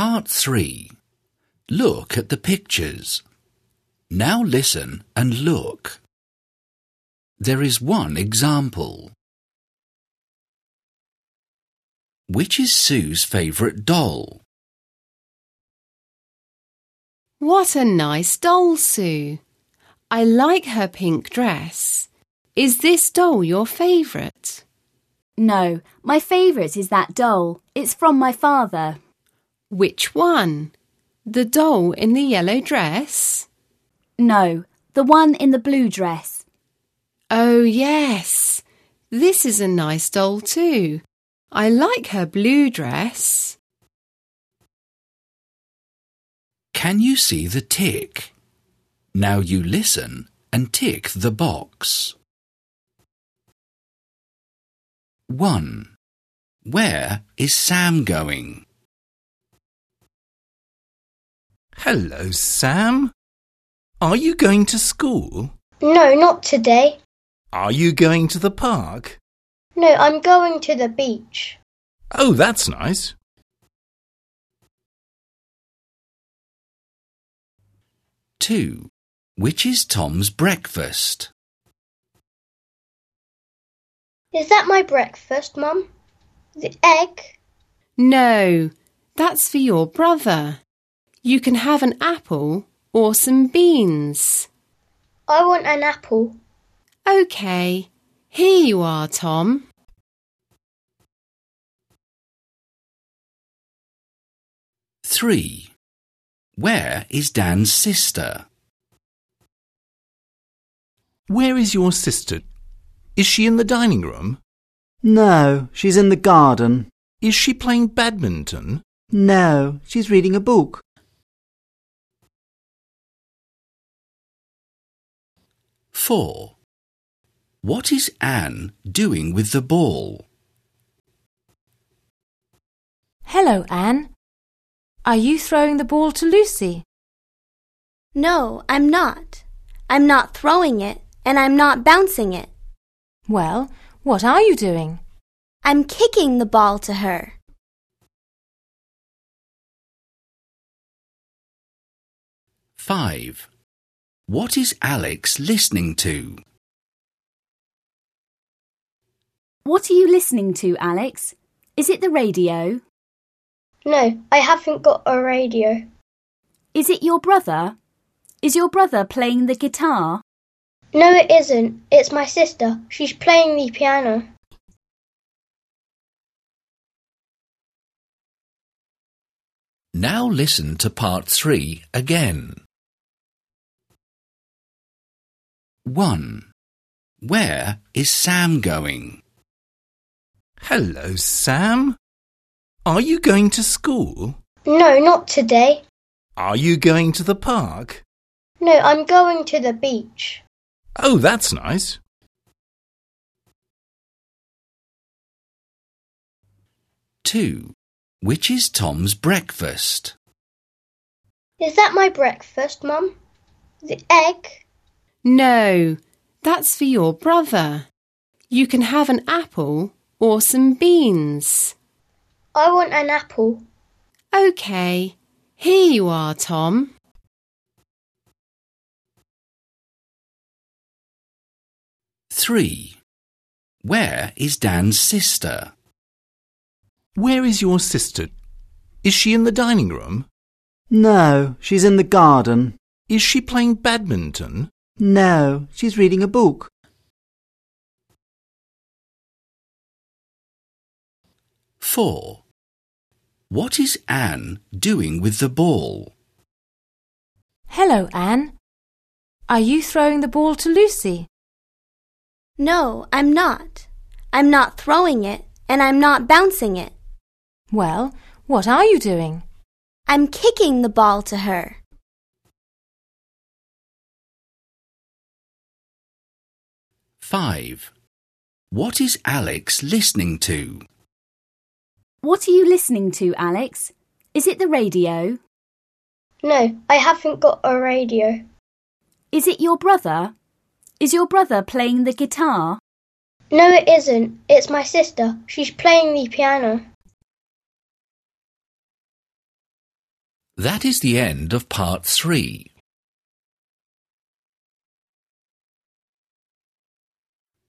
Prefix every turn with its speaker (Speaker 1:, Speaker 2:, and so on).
Speaker 1: Part 3. Look at the pictures. Now listen and look. There is one example. Which is Sue's favourite doll?
Speaker 2: What a nice doll, Sue. I like her pink dress. Is this doll your favourite?
Speaker 3: No, my favourite is that doll. It's from my father.
Speaker 2: Which one? The doll in the yellow dress?
Speaker 3: No, the one in the blue dress.
Speaker 2: Oh, yes. This is a nice doll too. I like her blue dress.
Speaker 1: Can you see the tick? Now you listen and tick the box. 1. Where is Sam going?
Speaker 4: Hello, Sam. Are you going to school?
Speaker 5: No, not today.
Speaker 4: Are you going to the park?
Speaker 5: No, I'm going to the beach.
Speaker 4: Oh, that's nice.
Speaker 1: 2. Which is Tom's breakfast?
Speaker 5: Is that my breakfast, Mum? The egg?
Speaker 2: No, that's for your brother. You can have an apple or some beans.
Speaker 5: I want an apple.
Speaker 2: OK, here you are, Tom.
Speaker 1: 3. Where is Dan's sister?
Speaker 4: Where is your sister? Is she in the dining room?
Speaker 6: No, she's in the garden.
Speaker 4: Is she playing badminton?
Speaker 6: No, she's reading a book.
Speaker 1: 4. What is Anne doing with the ball?
Speaker 7: Hello, Anne. Are you throwing the ball to Lucy?
Speaker 5: No, I'm not. I'm not throwing it, and I'm not bouncing it.
Speaker 7: Well, what are you doing?
Speaker 5: I'm kicking the ball to her.
Speaker 1: 5. What is Alex listening to?
Speaker 3: What are you listening to, Alex? Is it the radio?
Speaker 5: No, I haven't got a radio.
Speaker 3: Is it your brother? Is your brother playing the guitar?
Speaker 5: No, it isn't. It's my sister. She's playing the piano.
Speaker 1: Now listen to part 3 again. 1. Where is Sam going?
Speaker 4: Hello, Sam. Are you going to school?
Speaker 5: No, not today.
Speaker 4: Are you going to the park?
Speaker 5: No, I'm going to the beach.
Speaker 4: Oh, that's nice.
Speaker 1: 2. Which is Tom's breakfast?
Speaker 5: Is that my breakfast, Mum? The egg?
Speaker 2: No, that's for your brother. You can have an apple or some beans.
Speaker 5: I want an apple.
Speaker 2: OK, here you are, Tom.
Speaker 1: 3. Where is Dan's sister?
Speaker 4: Where is your sister? Is she in the dining room?
Speaker 6: No, she's in the garden.
Speaker 4: Is she playing badminton?
Speaker 6: No, she's reading a book.
Speaker 1: 4. What is Anne doing with the ball?
Speaker 7: Hello, Anne. Are you throwing the ball to Lucy?
Speaker 5: No, I'm not. I'm not throwing it, and I'm not bouncing it.
Speaker 7: Well, what are you doing?
Speaker 5: I'm kicking the ball to her.
Speaker 1: 5. What is Alex listening to?
Speaker 3: What are you listening to, Alex? Is it the radio?
Speaker 5: No, I haven't got a radio.
Speaker 3: Is it your brother? Is your brother playing the guitar?
Speaker 5: No, it isn't. It's my sister. She's playing the piano.
Speaker 1: That is the end of part 3.